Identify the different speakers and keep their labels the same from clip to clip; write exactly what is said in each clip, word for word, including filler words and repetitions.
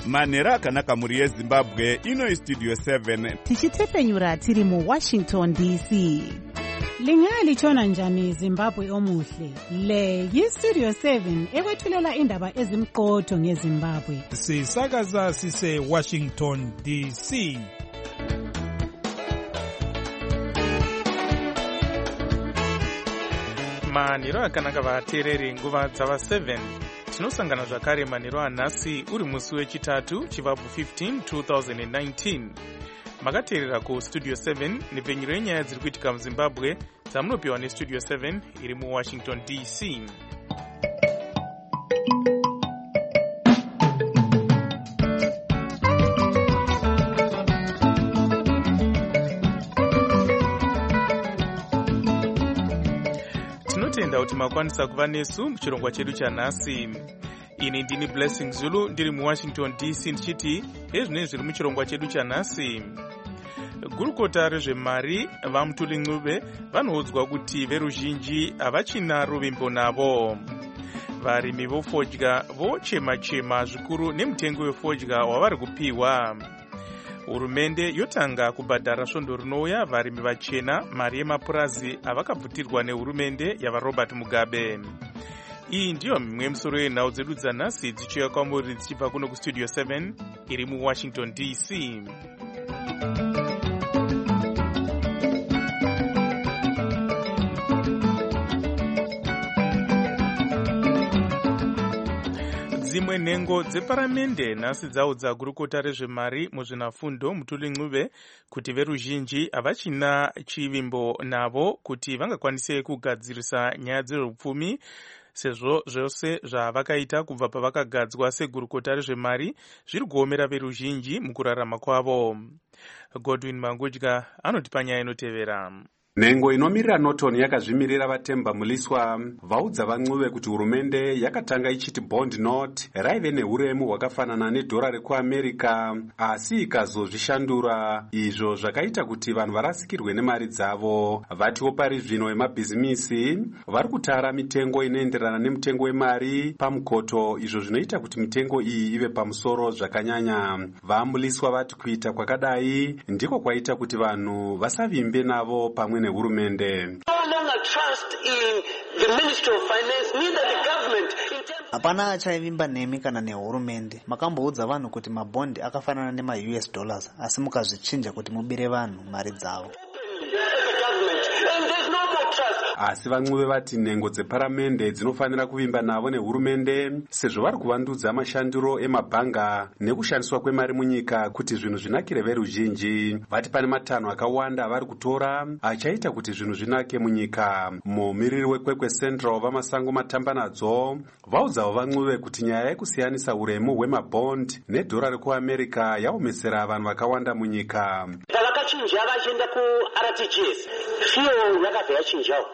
Speaker 1: manhero akanaka mhuri yezimbabwe. Ino istudio seven
Speaker 2: tichitefenyura tiri muwashington D C.
Speaker 3: Lingalitshona njani Zimbabwe omuhle? Le yistudio seven ekwethulela indaba ezimqotho ngeZimbabwe.
Speaker 4: Sisakaza sise Washington D C.
Speaker 5: Manhero akanaka vateereri nguva dzava seven. Tinosangana zvakare manhero anhasi uri musi wechitatu chivabvu fifteen two thousand nineteen. Makateerera ku studio seven nepfenyuro yenyaya dziri kuitika muZimbabwe dzamunopiwa nestudio seven iri muWashington D C. Tinotenda kuti makwanisa kuva nesu muchirongwa chedu chanhasi. Ini ndini Blessing Zulu ndiri muWashington D C ndichiti ezvinenge zviri muchirongwa chedu chanhasi. Gurukota rezvemari vaMutuli Ncube vanoudzwa kuti veruzhinji havachina ruvimbo navo. Varimi vofodya vochema-chema zvikuru nemutengo wefodya wavari kupiwa. Hurumende yotanga kubhadhara svondo rinouya varimi vachena mari yemapurazi avakabvutirwa nehurumende yavaRobert Mugabe. Iyi ndiyo mimwe misoro yenhau dzedu dzanhasi dzichiuya kwamuri dzichibva kuno kustudio seven iri muWashington D C. Dzimwe nhengo dzeparamende nhasi dzaudza gurukota rezvemari muzvinafundo Mutuli Ncube kuti veruzhinji havachina chivimbo navo kuti vangakwanise kugadzirisa nyaya dzezveupfumi sezvo zvose zvavakaita kubva pavakagadzwa segurukota rezvemari zviri kuomera veruzhinji mukurarama kwavo. Godwin Mangudya anotipa nyaya inotevera.
Speaker 6: Nhengo inomirira Norton yakazvimirira vatemba muliswa vaudza vaNcube kuti hurumende yakatanga ichiti bond note raive neuremu hwakafanana nedhora rekuAmerica asi ikazozvishandura, izvo zvakaita kuti vanhu varasikirwe nemari dzavo. Vatiwo pari zvino vemabhizimisi vari kutara mitengo inoenderana nemutengo wemari pamukoto, izvo zvinoita kuti mitengo iyi ive pamusoro zvakanyanya. Vamuliswa vati kuita kwakadai ndiko kwaita kuti vanhu vasavimbe navo pamwe nehurumende.
Speaker 7: Hapana achaivimba nemi kana nehurumende. Makamboudza vanhu kuti mabondi akafanana nema-U S dollars asi mukazvichinja kuti mubire vanhu mari dzavo.
Speaker 6: Asi vaNcube vati nhengo dzeparamende dzinofanira kuvimba navo nehurumende sezvo vari kuvandudza mashandiro emabhanga nekushandiswa kwemari munyika kuti zvinhu zvinakire veruzhinji. Vati pane matanho akawanda vari kutora achaita kuti zvinhu zvinake munyika. Mumiriri wekwekwe Central vamasango matambanadzo vaudzawo vaNcube kuti nyaya yekusiyanisa uremu hwemabond nedhora rekuAmerica yaomesera vanhu vakawanda munyika.
Speaker 8: Vakachinja vachienda kuR T G S fiyo yakabva yachinjawo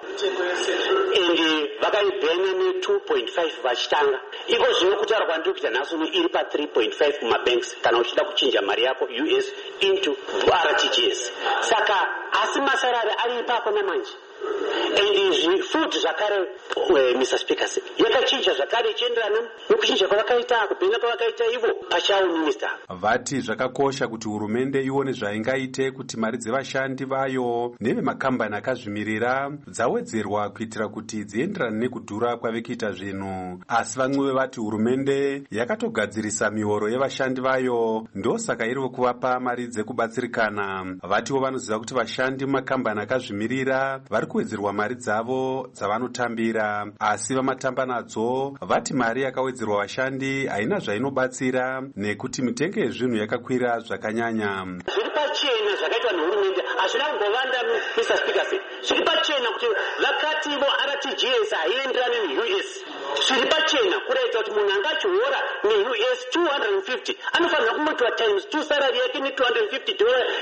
Speaker 8: ende vakaibhenya ne two point five vachitanga. Iko zvino kutaura kwandiri kuita nhasi iri pa three point five mumabanks kana uchida kuchinja mari yako U S into R T G S. Saka asi masarari ari ipapo namanje. And zvifuti zvakare Mister Speaker yakachinja zvakare ichienderana nokuchinja kwavakaita kubhenya kwavakaita ivo pachavo minister.
Speaker 6: Vati zvakakosha kuti hurumende ione zvaingaite kuti mari dzevashandi vayo nevemakambani akazvimirira dzawedzerwa kuitira kuti dzienderane nekudhura kwavekuita zvinhu. Asi vaNcube vati hurumende yakatogadzirisa mihoro yevashandi vayo ndosaka iri kuvapa mari dzekubatsirikana. Vatiwo vanoziva kuti vashandi mumakambani akazvimirira vari kuwedzerwa mari dzavo dzavanotambira, asi vamatamba nadzo vati mari yakawedzerwa vashandi haina zvainobatsira nekuti mitengo yezvinhu yakakwira zvakanyanya.
Speaker 8: Zviri pachena zvakaitwa nehurumende hazvina kungovanda Mister Speaker. Zviri pachena kuti vakati vo R T G S haienderani neU S. Zviri pachena kureta kuti munhu angachiora neU S two hundred fifty anofanira kumotiwa times two salary yake ne two hundred fifty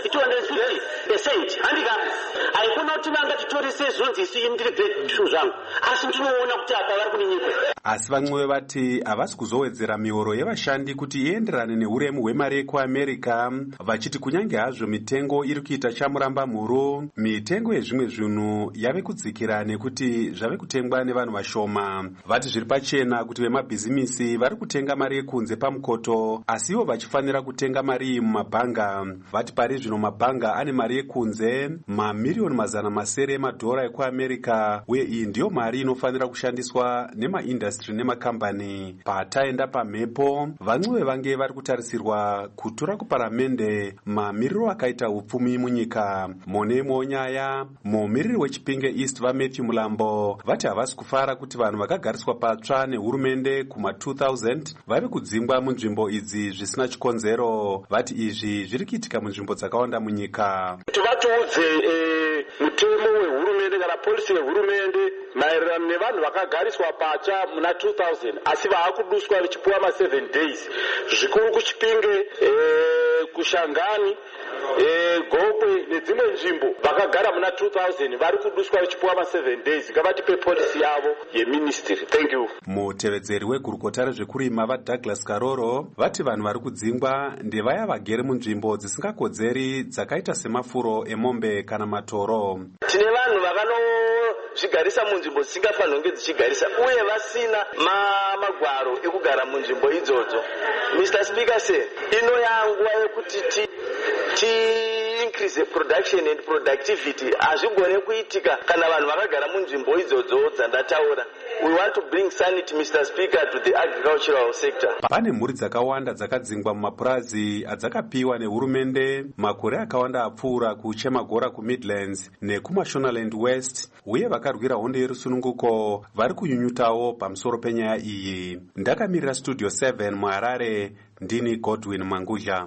Speaker 8: percent. Handika haikona kuti vangatitorese zvonzi isi indirigate two zvangu asi ndinoona kuti apa vari kuninyikwa.
Speaker 6: Asi vaNcube vati havasi kuzowedzera mihoro yevashandi kuti ienderane neuremu hwemari yekuAmerica, vachiti kunyange hazvo mitengo iri kuita chamuramba mhuru, mitengo yezvimwe zvinhu yave kudzikira nekuti zvave kutengwa nevanhu vashoma. Vati zviri pachena kuti vemabhizimisi vari kutenga mari yekunze pamukoto asiwo vachifanira kutenga mari iyi mumabhanga. Vati pari zvino mabhanga ane mari yekunze mamiriyoni mazana masere emadhora ekuamerica, uye iyi ndiyo mari inofanira kushandiswa nemaindastri nemakambani. Pataenda pamhepo, vamwe vevange vari kutarisirwa kutura kuparamende mamiriro akaita upfumi munyika. Monemo nyaya mumiriri wechipinge East vaMatthew Mulambo vati havasi kufara kuti vanhu vakagariswa patsva nehurumende kuma two thousand vave kudzingwa munzvimbo idzi zvisina chikonzero. Vati izvi zviri kuitika munzvimbo dzakawanda munyika.
Speaker 9: Kuti vatiudze e, mutemo wehurumende kana polisi yehurumende maererano nevanhu vakagariswa patsva muna two thousand asi vaakuduswa vachipuwa ma seven days zvikuru kuchipinge e, kushangani e, gokwe nedzimwe nzvimbo vakagara muna two thousand vari kuduswa vachipuwa ma seven days. Ngavatipe polisi yavo yeministry. Thank you.
Speaker 6: Mutevedzeri wegurukota rezvekurima vaDouglas Karoro vati vanhu vari kudzingwa ndevaya vagere munzvimbo dzisingakodzeri dzakaita semafuro emombe kana matoro.
Speaker 9: Tine vanhu vakanozvigarisa munzvimbo dzisingafanirwi kunge dzichigarisa uye vasina magwaro ekugara munzvimbo idzodzo. Mister Speaker say ino yanguva yekuti ti ti increase production and productivity hazvigone kuitika kana vanhu vakagara munzvimbo idzodzo dzandataura. We want to bring sanity, Mister Speaker, to the agricultural sector.
Speaker 6: Pane mhuri dzakawanda dzakadzingwa mumapurazi adzakapiwa nehurumende makore akawanda apfuura kuChemagora kuMidlands nekumaShonaland West, uye vakarwira hondo yerusununguko vari kunyunyutawo pamusoro penyaya iyi. Ndakamirira Studio seven muHarare, ndini Godwin Mangudya.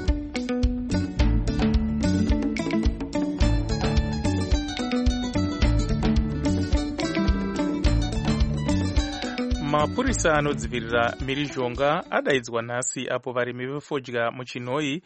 Speaker 5: Mapurisa anodzivirira mhirizhonga adaidzwa nhasi apo varimi vefodya muChinhoyi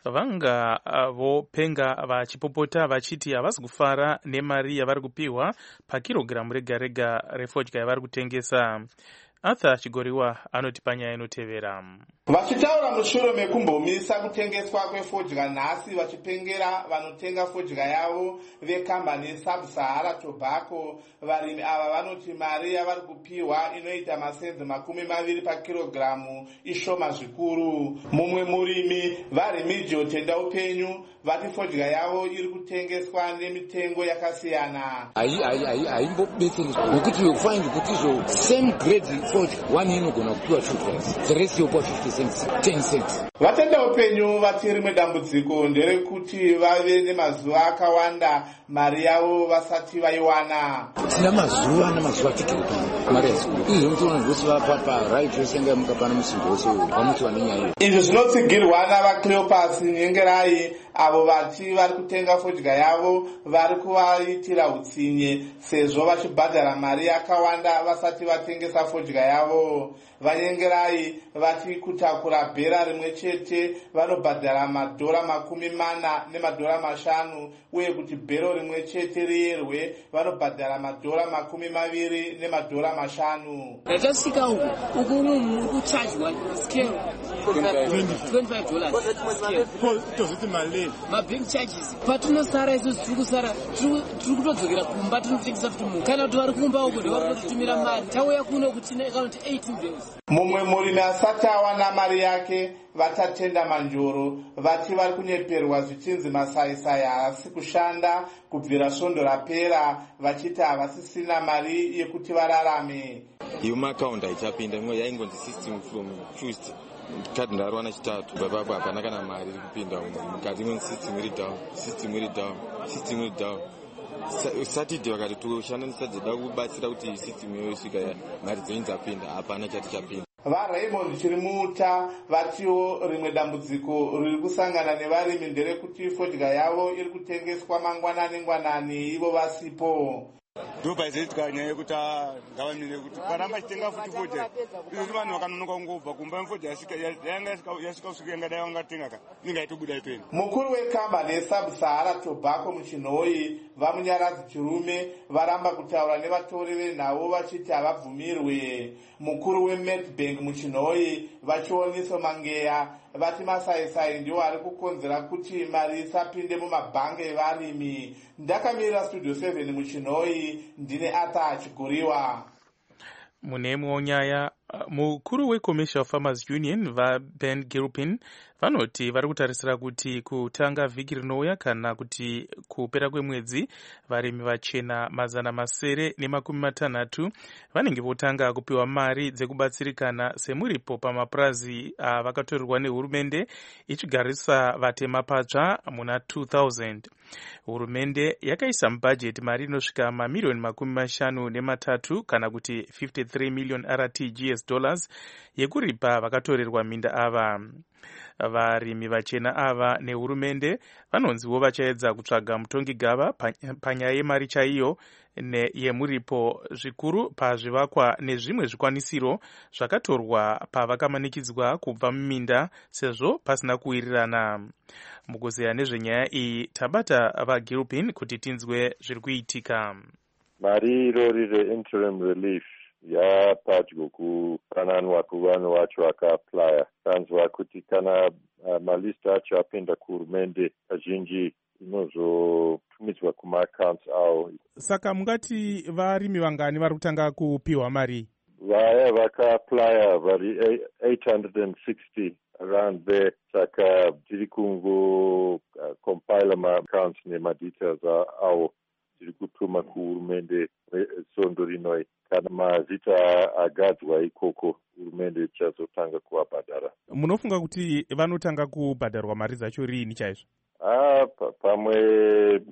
Speaker 5: vanga vopenga vachipopota vachiti havasi kufara nemari yavari kupiwa pakirogiramu rega rega refodya yavari kutengesa. Arthur Chigoriwa anoti panyaya inotevera.
Speaker 10: Vachitaura mushure mekumbomisa kutengeswa kwefodya nhasi vachipengera vanotenga fodya yavo vekambani yeSub-Sahara Tobacco, varimi ava vanoti mari yavari kupiwa inoita masenzi makumi maviri pakirogiramu ishoma zvikuru. Mumwe murimi vaRemedial Tenda Upenyu vati fodya yavo iri kutengeswa nemitengo yakasiyana.
Speaker 11: Haimbobetseri nokuti yokufaindi kuti izvo same grade fodya one inogona kupiwa two price, the rest yokuwa fifty cents, ten cents.
Speaker 10: Vatenda Upenyu vati rimwe dambudziko nderekuti vave nemazuva akawanda mari yavo vasati vaiwana.
Speaker 11: Tina mazuva namazuva tikirikana mari yazikuru izvi mutoona zvose vapapa right yosenga mukapana musimbo wose vamuti vane nyaya.
Speaker 10: Izvi zvinotsigirwa navaCleopas Nyengerai avo vati vari kutenga fodya yavo vari kuvaitira utsinye sezvo vachibhadhara mari yakawanda vasati vatengesa fodya yavo. Vanyengerai vati kutakura bhera rimwe chete vanobhadhara madhora makumi mana nemadhora mashanu, uye kuti bhero rimwe chete riyerwe vanobhadhara madhora makumi maviri nemadhora mashanu.
Speaker 12: Ratasika uku uku uri kuchajwa scale twenty-five dollars scale toziti mali mabank charges patinosara isu tiri kusara tiri kutodzokera kumba tinotengesa futi munhu kana kuti vari kumba uku ndivari kutumira mari tauya kuno kuti tine account eighteen days.
Speaker 10: Mumwe murimi asati awana mari yake vatatenda Manjoro vati vari kunyeperwa zvichinzi masaisai haasi kushanda kubvira svondo rapera, vachiti havasisina mari yekuti vararame.
Speaker 13: Iyo maakaunti haichapinda imwe yaingonzi system from Tuesday kati ndarowana chitatu papapo hapana kana mari iri kupinda mukati imwe system iri down system iri down system iri down. Saturday vakati toshanda nisadzida kubatsira kuti system iyoyo isvika mari dzenyu dzapinda, hapana chati chapinda.
Speaker 10: VaRaymond Chirimuta vatiwo rimwe dambudziko riri kusangana nevarimi nderekuti fodya yavo iri kutengeswa mangwanani ngwanani ivo vasipo.
Speaker 14: Ndoba izoitika nyaya yekuti ngavanire kuti paramba chitenga futi fodya izvi vanhu vakanonoka kungobva kumba fodya yanga yasvika kusvika yangadai vangatenga ka inga itobuda ipeni.
Speaker 10: Mukuru wekambani yeSub-Sahara Tobacco muChinhoyi vaMunyaradzi Chirume varamba kutaura nevatori venhau vachiti havabvumirwe. Mukuru weMedbank muChinhoyi vachioniso Mangeya vati masaisai ndiwo ari kukonzera kuti mari isapinde mumabhangi evarimi. Ndakamirira Studio seven muChinhoyi, ndine Arthur Chigoriwa.
Speaker 5: Mune imwewo nyaya, mukuru weCommercial Farmers Union vaBen Gilpin vanoti vari kutarisira kuti kutanga vhiki rinouya kana kuti kupera kwemwedzi varimi vachena mazana masere nemakumi matanhatu vanenge votanga kupiwa mari dzekubatsirikana semuripo pamapurazi avakatorerwa nehurumende ichigarisa vatema patsva muna two thousand. Hurumende yakaisa mubhajeti mari inosvika mamiliyoni makumi mashanu nematatu kana kuti fifty-three million R T G S dollars yekuripa vakatorerwa minda ava. Varimi vachena ava nehurumende vanonziwo vachaedza kutsvaga mutongi gava panyaya yemari chaiyo yemuripo zvikuru pazvivakwa nezvimwe zvikwanisiro zvakatorwa pavakamanikidzwa kubva muminda sezvo pasina kuwirirana. Mukuzeya nezvenyaya iyi tabata vaGilpin kuti tinzwe zviri kuitika.
Speaker 15: Mari irori reinterim relief yapadyo kupananwa kuvanhu vacho vakaaplya. Tanzwa kuti kana uh, malist acho apinda kuhurumende kazhinji inozotumidzwa kumaaccounts avo.
Speaker 4: Saka mungati varimi vangani vari kutanga kupiwa mari?
Speaker 15: Vaya vakaaplya vari eight hundred sixty around there. Saka tiri kungo uh, compile maaccounts nemadetails avo tiri kutuma kuhurumende sondo rinoi. Kana mazita agadzwa ikoko hurumende ichazotanga kuvabhadhara.
Speaker 4: Munofunga kuti vanotanga kubhadharwa mari dzacho rini chaizvo?
Speaker 15: Ah, pamwe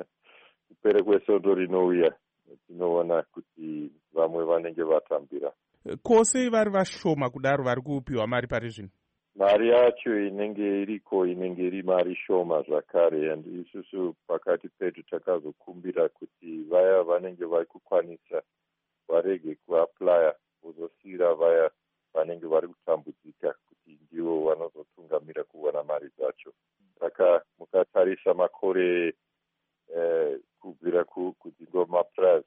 Speaker 15: kupere kwesondo rinouya tinoona kuti vamwe vanenge vatambira.
Speaker 4: Kose vari vashoma kudaro vari kupiwa mari pari zvino?
Speaker 15: Mari yacho inenge iriko inenge iri mari shoma zvakare, and isusu pakati pedu takazokumbira kuti vaya vanenge vari kukwanisa varege kuaplya kuzosira vaya vanenge vari kutambudzika kuti ndivo vanozotungamira kuwana mari dzacho. Saka mukatarisa makore eh, kubvira kudzingo mapurazi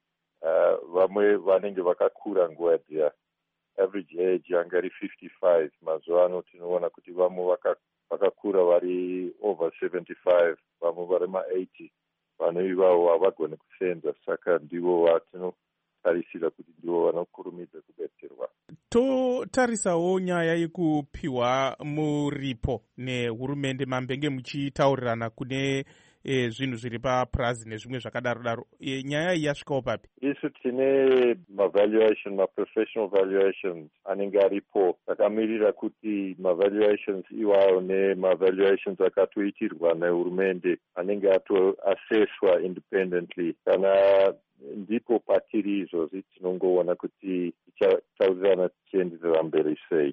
Speaker 15: uh, vamwe vanenge vakakura nguva dziya, average age yanga iri fifty-five. Mazuva ano tinoona kuti vamwe vakakura vari over seventy-five, vamwe vari ma-eighty. Vanhu ivavo havagoni kusenza, saka ndivo vatino tarisira kuti ndivo vanokurumidza kubetserwa.
Speaker 4: Totarisawo nyaya yekupiwa muripo nehurumende, mambenge muchitaurirana kune e, zvinhu zviri papurazi nezvimwe zvakadaro daro. E, nyaya iyi yasvikawo papi?
Speaker 15: Isu tine mavaluation, maprofessional valuations anenge aripo. Takamirira kuti mavaluations iwayo nemavaluations akatoitirwa nehurumende anenge atoassesswa independently. Kana ndipo patiri izvozvi tinongoona kuti tichataurirana tichienderera mberi sei.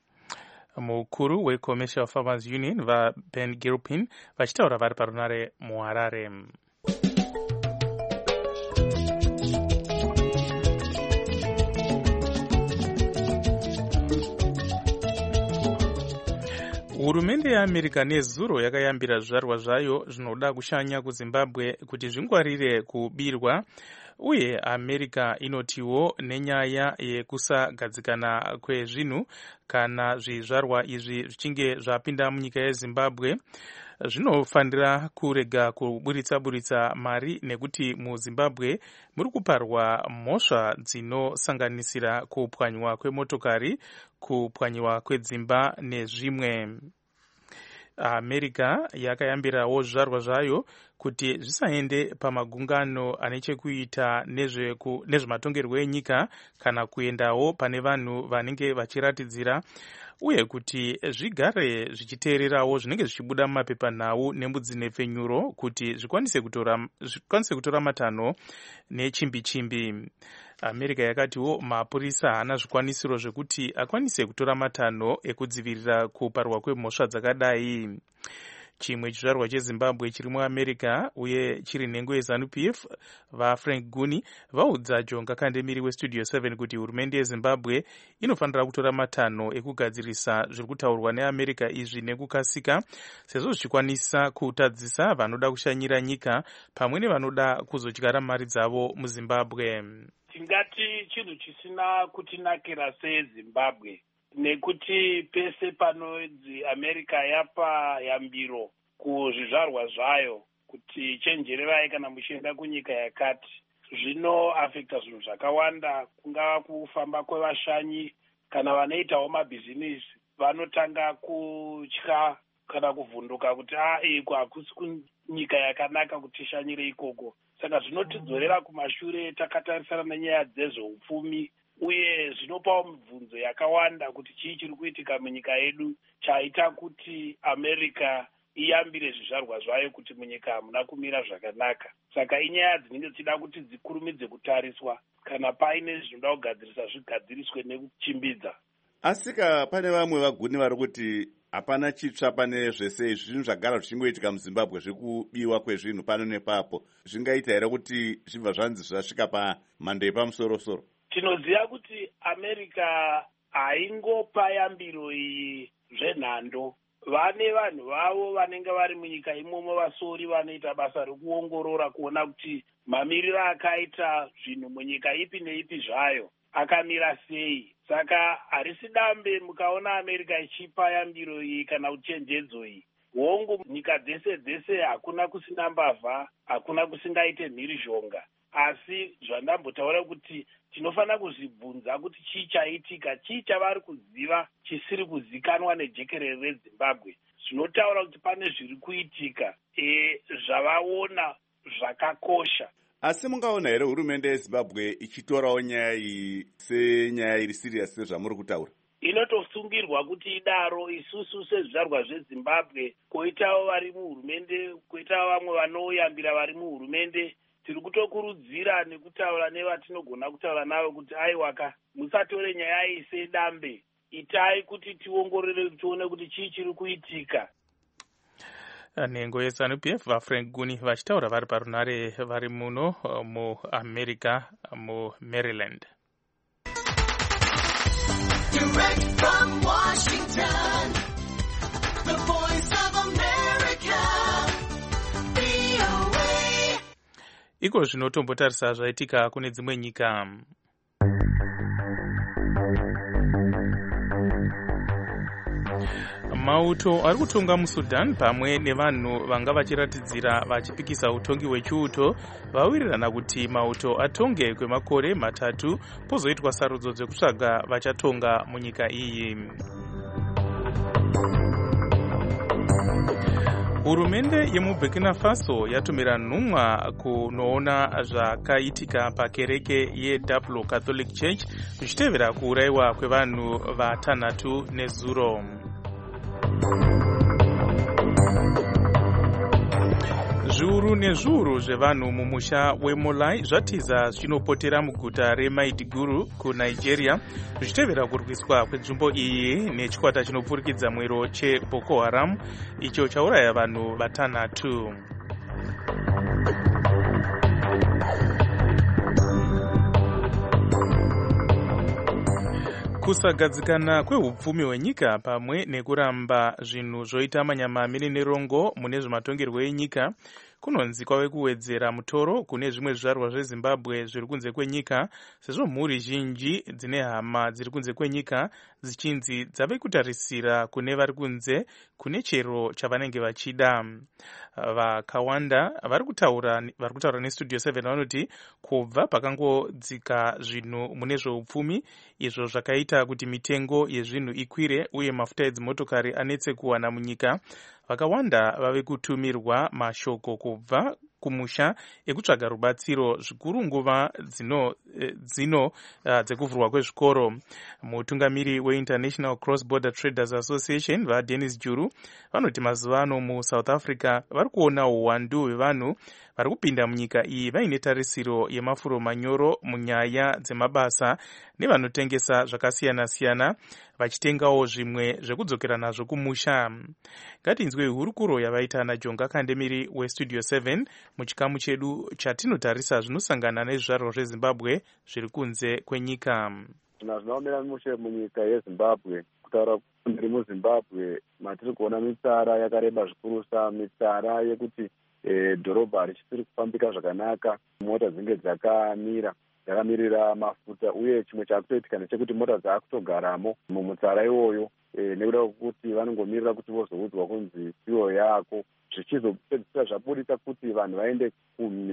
Speaker 5: Mukuru weCommercial Farmers Union vaBen Gilpin vachitaura vari parunare muHarare. Hurumende yeAmerica nezuro yakayambira zvizvarwa zvayo zvinoda kushanya kuZimbabwe kuti zvingwarire kubirwa, uye America inotiwo nenyaya yekusagadzikana kwezvinhu kana zvizvarwa izvi zvichinge zvapinda munyika yeZimbabwe zvinofanira kurega kuburitsa buritsa mari, nekuti muZimbabwe muri kuparwa mhosva dzinosanganisira kupwanywa kwemotokari, kupwanyiwa kwedzimba nezvimwe. America yakayambirawo zvizvarwa zvayo kuti zvisaende pamagungano ane chekuita nezvematongerwo enyika kana kuendawo pane vanhu vanenge vachiratidzira, uye kuti zvigare zvichiteererawo zvinenge zvichibuda mumapepanhau nemudzinhepfenyuro kuti zvikwanise kutora, zvikwanise kutora matanho nechimbi chimbi. America yakatiwo mapurisa haana zvikwanisiro zvekuti akwanise kutora matanho ekudzivirira kuparwa kwemhosva dzakadai. Chimwe chizvarwa cheZimbabwe chiri muAmerica uye chiri nhengo yeZANU-P F vaFrank Guni vaudza Jonga Kandemiri weStudio seven kuti hurumende yeZimbabwe inofanira kutora matanho ekugadzirisa zviri kutaurwa neAmerica izvi nekukasika, sezvo zvichikwanisa kutadzisa vanoda kushanyira nyika pamwe nevanoda kuzodyara mari dzavo muZimbabwe.
Speaker 16: Tingati chinhu chisina kutinakira seZimbabwe, nekuti pese panodzi America yapa yambiro kuzvizvarwa zvayo kuti chenjererai kana muchienda kunyika yakati, zvinoafekta zvinhu zvakawanda, kungava kufamba kwevashanyi kana vanoitawo mabhizinisi vanotanga kutya kana kuvhunduka kuti a iko hakusi kunyika yakanaka kuti tishanyire ikoko. Saka zvinotidzorera kumashure takatarisana nenyaya dzezveupfumi, uye zvinopawo mibvunzo yakawanda kuti chii chiri kuitika munyika yedu chaita kuti America iyambire zvizvarwa zvayo kuti munyika hamuna kumira zvakanaka. Saka inyaya dzinenge dzichida kuti dzikurumidze kutariswa, kana paine zvinoda kugadzirisa zvigadziriswe nekuchimbidza.
Speaker 1: Asika pane vamwe vaguni vari kuti hapana chitsva pane zvese izvi zvinhu zvagara zvichingoitika muZimbabwe zvekubiwa kwezvinhu pano nepapo. Zvingaita here kuti zvibva zvanzi zvasvika pamhando yepamusoro-soro?
Speaker 16: Tinoziva kuti America haingopa yambiro iyi zvenhando. Vane vanhu vavo vanenge vari munyika imomo vasori vanoita basa rekuongorora kuona kuti mamiriro akaita zvinhu munyika ipi neipi zvayo akamira sei. Saka harisi dambe mukaona America ichipa yambiro iyi kana kuchenjedzo iyi. Hongu nyika dzese dzese hakuna kusina mbavha, hakuna kusingaite mhirizhonga. Asi zvandambotaura kuti tinofanira kuzvibvunza kuti chii chaitika, chii chavari kuziva chisiri kuzikanwa nejekerere reZimbabwe. Zvinotaura kuti pane zviri kuitika e, zvavaona zvakakosha.
Speaker 1: Asi mungaona here hurumende yeZimbabwe ichitorawo nyaya iyi senyaya iri siriasi sezvamuri kutaura?
Speaker 16: Inotosungirwa kuti idaro. Isusu sezvizvarwa zveZimbabwe, koitawo vari muhurumende, koitawo vamwe vanoyambira vari muhurumende, tiri kutokurudzira nekutaura nevatinogona kutaura navo kuti aiwaka, musatore nyaya iyi sedambe, itai kuti tiongorore tione kuti chii chiri kuitika.
Speaker 5: Nhengo yeZanu P F vaFrank Guni vachitaura vari parunare vari muno muAmerica muMaryland.
Speaker 17: Direct from Washington, the voice of America, V O A.
Speaker 5: Iko zvinotombotarisa zvaitika kune dzimwe nyika. Mauto ari kutonga muSudan pamwe nevanhu vanga vachiratidzira vachipikisa utongi hwechiuto vawirirana kuti mauto atonge kwemakore matatu pozoitwa sarudzo dzekutsvaga vachatonga munyika iyi. Hurumende yemuBurkina Faso yatumira nhumwa kunoona zvakaitika pakereke yeDouble Catholic Church zvichitevera kuurayiwa kwevanhu vatanhatu nezuro. Zviuru nezviuru zvevanhu mumusha weMolai zvatiza zvinopotera muguta reMaiduguri kuNigeria zvichitevera kurwiswa kwenzvimbo iyi nechikwata chinopfurikidza mwero cheBoko Haram icho chauraya vanhu vatanhatu. Kusagadzikana kwehupfumi hwenyika pamwe nekuramba zvinhu zvoita manyama miri nerongo mune zvematongerwo enyika kunonzi kwave kuwedzera mutoro kune zvimwe zvizvarwa zveZimbabwe zviri kunze kwenyika, sezvo mhuri zhinji dzine hama dziri kunze kwenyika dzichinzi dzave kutarisira kune vari kunze kune chero chavanenge vachida. Vakawanda vari kutaura vari kutaura neStudio seven vanoti kubva pakangodzika zvinhu mune zveupfumi izvo zvakaita kuti mitengo yezvinhu ikwire uye mafuta edzimotokari anetse kuwana munyika, vakawanda vave kutumirwa mashoko kubva kumusha ekutsvaga rubatsiro zvikuru nguva dzino dzino uh, dzekuvhurwa kwezvikoro. Mutungamiri weInternational Cross Border Traders Association vaDennis Juru vanoti mazuva ano muSouth Africa vari kuona uwandu hwevanhu vari kupinda munyika iyi vaine tarisiro yemafuro manyoro munyaya dzemabasa nevanotengesa zvakasiyana-siyana vachitengawo zvimwe zvekudzokera nazvo kumusha. Ngatinzwe hurukuro yavaita naJonga Kandemiri weStudio seven muchikamu chedu chatinotarisa zvinosangana nezvizvarwa zveZimbabwe zviri kunze kwenyika.
Speaker 18: Zvinoomera mushe munyika yeZimbabwe, kutaura kuti muZimbabwe matiri kuona mitsara yakareba zvikurusa, mitsara yekuti E, dhorobha richisiri kufambika zvakanaka, mota dzinge dzakamira dzakamirira mafuta, uye chimwe chakutoitika ndechekuti mota dzaakutogaramo mumutsara iwoyo e, nekuda kwekuti vanongomirira kuti vozoudzwa kunzi siyo yako, zvichizopedzisira zvabudisa kuti vanhu vaende kumhiri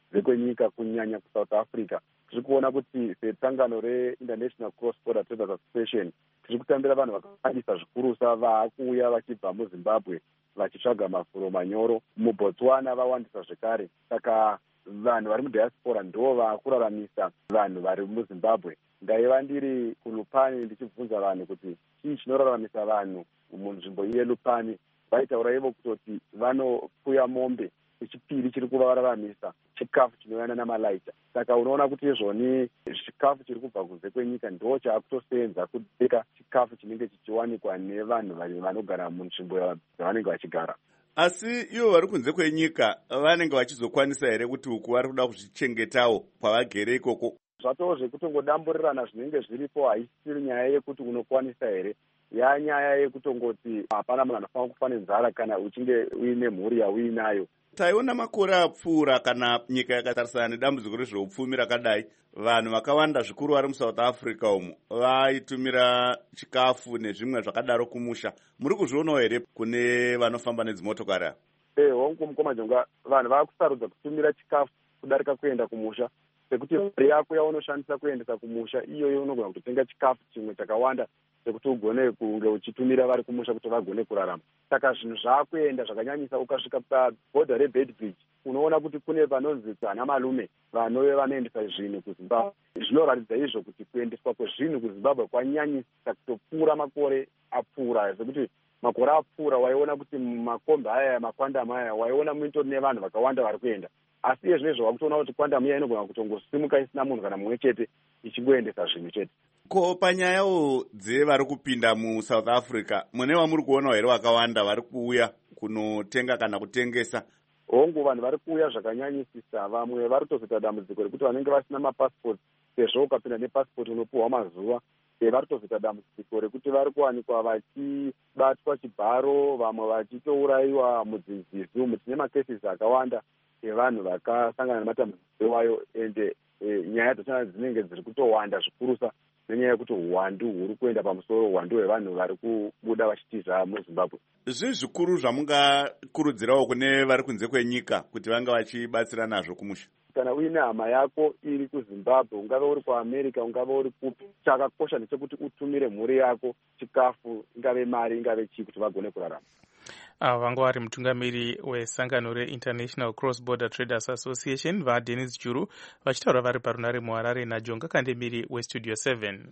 Speaker 18: dzekwenyika kunyanya kusouth africa tiri kuona kuti setsangano reinternational cross border traders association tiri kutambira vanhu vakawandisa zvikurusa vaakuuya vachibva muzimbabwe vachitsvaga mafuro manyoro. Mubotswana vawandisa zvekare, saka vanhu vari mudiaspora ndo vaakuraramisa vanhu vari muzimbabwe. Ndaiva ndiri kuLupani ndichibvunza vanhu kuti chii chinoraramisa vanhu munzvimbo yeLupani. Vaitaura ivo kutoti vanofuya mombe, chechipiri chiri kuvararamisa chikafu chinoyana namalaita. Saka unoona kuti izvoni chikafu chiri kubva kunze kwenyika ndo chaakutosenza kubeka chikafu chinenge chichiwanikwa nevanhu vanogara munzvimbo dzavanenge vachigara.
Speaker 1: Asi ivo vari kunze kwenyika vanenge vachizokwanisa here kuti uku vari kuda kuzvichengetawo kwavagere ikoko?
Speaker 18: Zvatoo zvekutongodamburirana zvinenge zviripo, haisiri nyaya yekuti unokwanisa here. Yanyaya yekutongoti hapana munhu anofanira kufa nenzara kana uchinge uine mhuri yauinayo.
Speaker 1: Taiona makore apfuura kana nyika yakatarisana nedambudziko rezveupfumi rakadai, vanhu vakawanda zvikuru vari muSouth Africa umu vaitumira chikafu nezvimwe zvakadaro kumusha. Muri kuzvionawo here kune vanofamba nedzimotokari?
Speaker 18: Eh, hongu mukomajonga, vanhu vakusarudza kutumira chikafu kudarika kuenda kumusha, sekuti mari yako yaunoshandisa kuendesa kumusha iyoyo unogona kutotenga chikafu chimwe chakawanda sekuti ugone kunge uchitumira vari kumusha kuti vagone kurarama. Saka zvinhu zvaakuenda zvakanyanyisa. Ukasvika pabhodha reBedbridge unoona kuti kune vanonzi ana malume vanove vanoendesa zvinhu kuZimbabwe. Zvinoratidza izvo kuti kuendeswa kwezvinhu kuZimbabwe kwanyanyisa kutopfuura makore apfuura, sekuti makore apfuura waiona kuti makombi aya makwandama aya waiona muitori nevanhu vakawanda vari kuenda. Asi iye zvinezvo wakutoona kuti kwandama iya inogona kutongosimuka isina munhu kana mumwe chete ichingoendesa zvinhu chete.
Speaker 1: Ko panyayawo dzevari kupinda muSouth Africa, mune vamuri kuonawo here vakawanda vari kuuya kunotenga kana kutengesa?
Speaker 18: Hongu, vanhu vari kuuya zvakanyanyisisa. Vamwe vari kutozoita dambudziko rekuti vanenge vasina mapasipoti, sezvo ukapinda nepasipoti unopuhwa mazuva. Vari kutozoita dambudziko rekuti vari kuwanikwa vachibatwa chibharo, vamwe vachitourayiwa mudzinzizi umu. Tine makesisi akawanda evanhu vakasangana nematambudziko iwayo, ende nyaya dzachona dzinenge dziri kutowanda zvikurusa nenyaya yekuti uwandu huri kuenda pamusoro, uwandu hwevanhu vari kubuda vachitiza muZimbabwe.
Speaker 1: Zvii zvikuru zvamungakurudzirawo kune vari kunze kwenyika kuti vanga vachibatsira nazvo kumusha?
Speaker 18: Kana uine hama yako iri kuZimbabwe, ungave uri kuAmerica, ungave uri kupi, chakakosha ndechekuti utumire mhuri yako chikafu, ingave mari, ingave chii, kuti vagone kurarama.
Speaker 5: Ava vanga vari mutungamiri wesangano reInternational Cross Border Traders Association vaDennis Juru vachitaura vari parunare muHarare naJonga Kandemiri weStudio seven.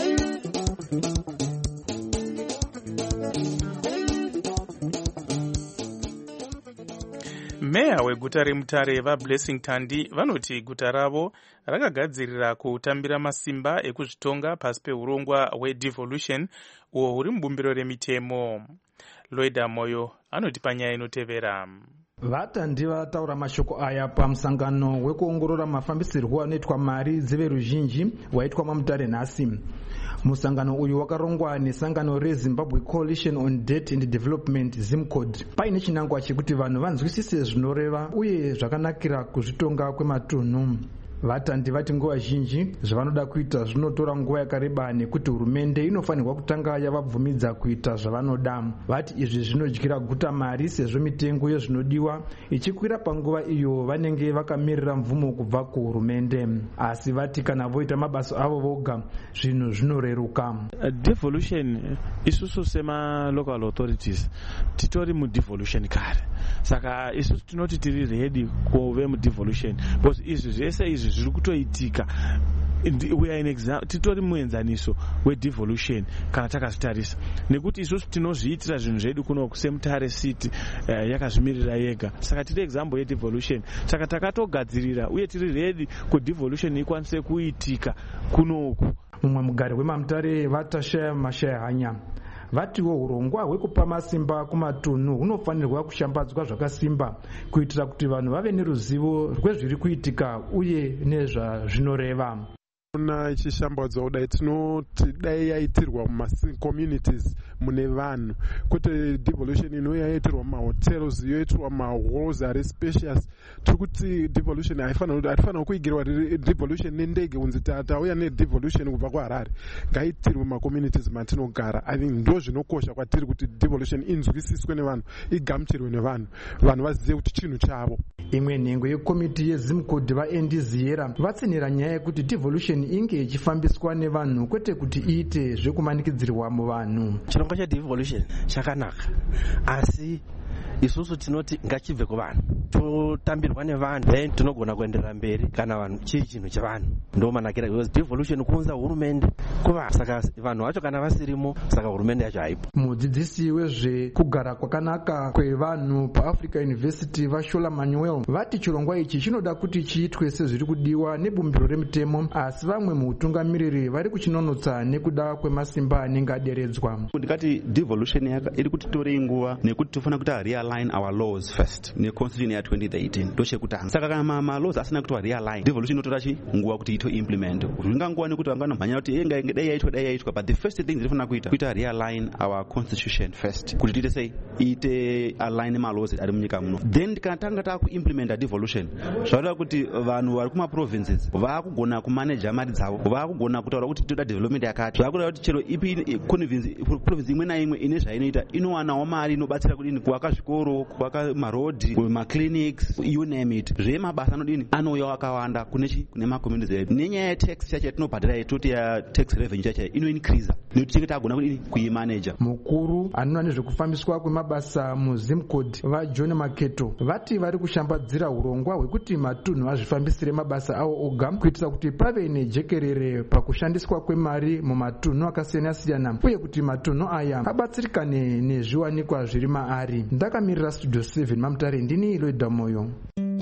Speaker 5: Meya weguta reMutare vaBlessing Tandi vanoti guta ravo rakagadzirira kutambira masimba ekuzvitonga pasi peurongwa hwedevolution uwo huri mubumbiro remitemo. Loida Moyo anoti panyaya inotevera.
Speaker 19: Vatandi vataura mashoko aya pamusangano wekuongorora mafambisirwo anoitwa mari dzeveruzhinji waitwa muMutare nhasi. Musangano uyu wakarongwa nesangano reZimbabwe Coalition on Debt and Development ZimCode. Paine chinangwa chekuti vanhu vanzwisise zvinoreva uye zvakanakira kuzvitonga kwematunhu. Vatandi vati nguva zhinji zvavanoda kuita zvinotora nguva yakareba nekuti hurumende inofanirwa kutanga yavabvumidza kuita zvavanoda. Vati izvi zvinodyira guta mari sezvo mitengo yezvinodiwa ichikwira panguva iyo vanenge vakamirira mvumo kubva kuhurumende. Asi vati kana voita mabasa avo voga zvinhu zvinoreruka.
Speaker 20: Devolution isusu sema local authorities titori mudevolution kare. Saka isusu tinoti tiri ready kuve mudevolution. Because izvi zvese izvi zviri kutoitika we are in exam titori muenzaniso wedevolution kana takazvitarisa nekuti isusu tinozviitira zvinhu zvedu kuno kuseMutare City uh, yakazvimirira yega. Saka tiri example yedevolution. Saka takatogadzirira uye tiri ready kudevolution ikwanise kuitika kunoku.
Speaker 19: Mumwe mugari weMamutare vatashaya mashaya hanya vatiwo urongwa hwekupa masimba kumatunhu hunofanirwa kushambadzwa zvakasimba kuitira kuti vanhu vave neruzivo rwezviri kuitika uye nezvazvinoreva.
Speaker 21: Ona ichishambadzwa kudai tinoti dai yaitirwa mumacommunities mune vanhu kwete devolution inouya yaitirwa mumahotels yoitirwa mahalls ari spacious. Tiri kuti devolution haifanira kuigirwa devolution nendege kunzi tauya nedevolution kubva kuHarare. Ngaitirwe mumacommunities matinogara. I think ndo zvinokosha kwatiri kuti devolution inzwisiswe nevanhu, igamuchirwe nevanhu, vanhu vazive kuti chinhu chavo.
Speaker 19: imwe nhengo yekomiti yezimcod vaendi ziyera vatsinhira nyaya yekuti devolution inge ichifambiswa nevanhu kwete kuti iite zvekumanikidzirwa muvanhu.
Speaker 2: chirongwa chedevolution chakanaka asi isusu tinoti ngachibve kuvanhu totambirwa nevanhu then tinogona kuenderera mberi kana vanhu chiri chinhu chevanhu ndomanakira because devolution kuunza hurumende kuva saka vanhu vacho kana vasirimo saka hurumende yacho haipo.
Speaker 19: mudzidzisi wezvekugara kwakanaka kwevanhu paafrica university vashola manuel vati chirongwa ichi chinoda kuti chiitwe sezviri kudiwa nebumbiro remutemo asi vamwe muutungamiriri vari kuchinonotsa nekuda kwemasimba anenge aderedzwa.
Speaker 22: ndikati devolution yaka iri kuti torei nguva nekuti tofana kuti realign our laws first neconstitution ya twenty thirteen ndochekutanga saka kana malaws asina kuti realign devolution inotora chi nguva kuti ito implement zvinganguva nekuti vangana mhanya kuti yenga dai yaitwa dai yaitwa but the first thing ndinofana kuita kuita realign our constitution first kuti tiite sei ite align malaws ari munyika muno then kana tanga takuimplementa devolution zvaida kuti vanhu vari kumaprovinces vaakugona kumaneja mari dzavo vaakugona kutaura kuti toda development yakati zvakuda kuti chero ipi province imwe naimwe ine zvainoita inowanawo mari inobatsira kudini kuwaka zvikoro kuwaka marodhi maclinics you name it zvemabasa anodini anouya akawanda kunechi kune macommunities edu nenyaya yetax chacho yatinobhadhira yetoti ya tax revenue chacho inoincreasa nekuti tinge tagona kudini kuimanaja.
Speaker 19: mukuru anoona nezvekufambiswa kwemabasa muzimcod vajohn maketo vati vari kushambadzira urongwa hwekuti matunhu azvifambisire mabasa awo oga kuitira kuti pave nejekerere pakushandiswa kwemari mumatunhu akasiyana-siyana uye kuti matunhu aya abatsirikane nezviwanikwa zviri maari. ndakamirira studio seven mamutare ndini iloida moyo.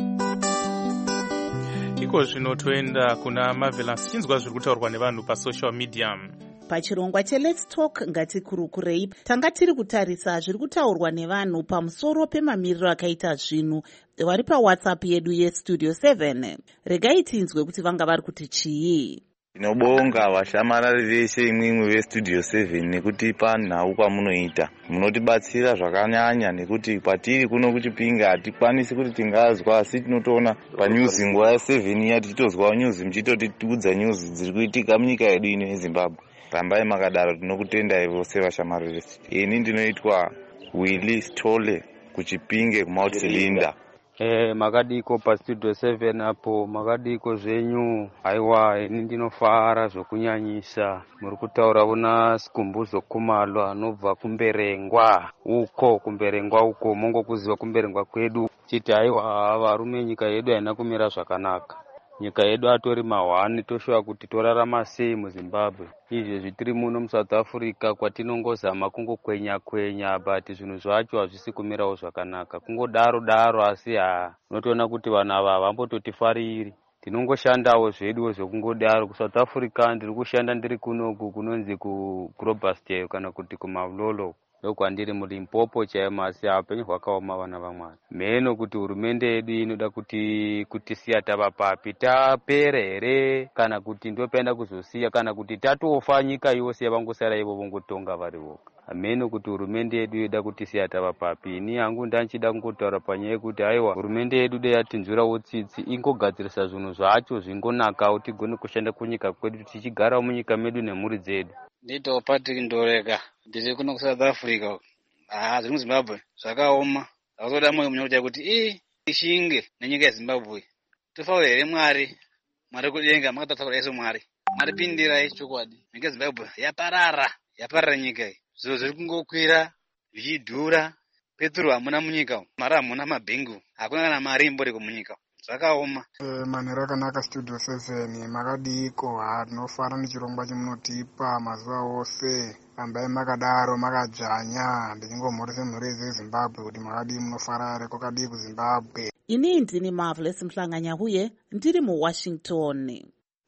Speaker 5: iko zvino toenda kuna marvelous tichinzwa zviri kutaurwa nevanhu pasocial media.
Speaker 23: pachirongwa cheLet's Talk ngatikurukurei tanga tiri kutarisa zviri kutaurwa nevanhu pamusoro pemamiriro akaita zvinhu vari pawhatsapp yedu yestudio seven. regai tinzwe kuti vanga vari kuti chii.
Speaker 24: tinobonga vashamarari veshe imwimwe vestudio seven nekutipa nhau kwamunoita munotibatsira zvakanyanya nekuti kwatiri kuno kuchipinga hatikwanisi kuti tingazwa asi tinotoona panyuzi nguva yaseven iya tichitozwa nyuzi muchitotiudza nyuzi dziri kuitika munyika yedu ino yezimbabwe. rambai makadaro tinokutendai vose vashamarari vese. ini ndinoitwa Willy Stole kuchipinge kumount Linda.
Speaker 25: Eh, makadiko pastudio seven apo makadiko zvenyu. Aiwa ini ndinofara zvokunyanyisa muri kutaura una Sikumbuzo Khumalo anobva kumberengwa uko kumberengwa uko mongo kuziva kumberengwa kwedu chiti aiwa varume nyika yedu haina kumira zvakanaka. nyika yedu atori mahwani toshuwa kuti torarama sei muZimbabwe. izvi zvitiri muno muSouth Africa kwatinongozama kungokwenya kwenya but zvinhu zvacho hazvisi kumirawo zvakanaka kungodaro daro asi ha unotoona kuti vanhu ava havambototifariri. tinongoshandawo zveduwo zvekungodaro kuSouth Africa ndiri kushanda ndiri kunoku kunonzi kuGroblersdale kana kuti kuMalolo ndokwandiri muLimpopo chaimo asi upenyu hwakaoma vana vaMwari. mheno kuti hurumende yedu inoda kuti kutisiya tava papi tapera here kana kuti ndopaenda kuzosiya kana kuti tatofa nyika yose yavangosara ivo vongotonga vari voga. mheno kuti hurumende yedu yoda kutisiya tava papi. ini hangu ndanchida kungotaura panyaya yekuti aiwa hurumende yedu dei yatinzwirawo tsitsi ingogadzirisa zvinhu zvacho zvingonakawo tigone kushanda kunyika kwedu tichigarawo munyika medu nemhuri dzedu.
Speaker 26: ndito Patrick Ndoreka ndiri kuno kuSouth Africa. ah zviri muZimbabwe zvakaoma zvakazoda moyo munyota kuti i ishinge nenyika yeZimbabwe tofaura here mwari mwari kudenga makataura iso mwari mwari pindirai chokwadi nyika yeZimbabwe yaparara yaparara nyika iyi zviro zviri kungokwira zvichidhura petro hamuna munyika mari hamuna mabhengu hakuna kana mari imbori kumunyika zvakaoma.
Speaker 27: manhero akanaka studio seven makadiko hatinofara nechirongwa chemunotipa mazuva ose ambai makadaro makadzvanya ndichingomhorese mhuri dzeZimbabwe kuti makadii munofara reko kadii kuZimbabwe.
Speaker 23: ini ndini Marvelous Mhlanganya-Huye ndiri muWashington.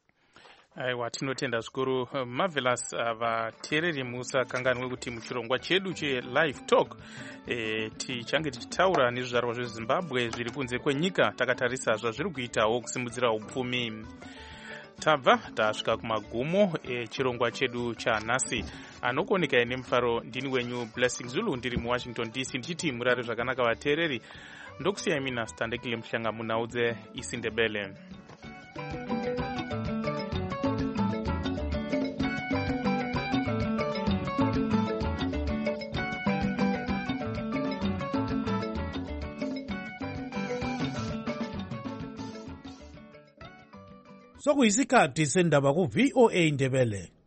Speaker 5: aiwa tinotenda zvikuru Marvelous. vateereri musakanganwe kuti muchirongwa chedu chelive talk e, tichange tichitaura nezvizvarwa zveZimbabwe zviri kunze kwenyika takatarisa zvazviri kuitawo kusimudzira upfumi. tabva tasvika kumagumo echirongwa chedu chanhasi. anokuonekai nemufaro ndini wenyu Blessing Zulu ndiri muWashington D C ndichiti murare zvakanaka vateereri. ndokusiyai mina Standekile Mhlanga munaudze isindebele.
Speaker 3: sokuyisikhathi sendaba ku-V O A Ndebele.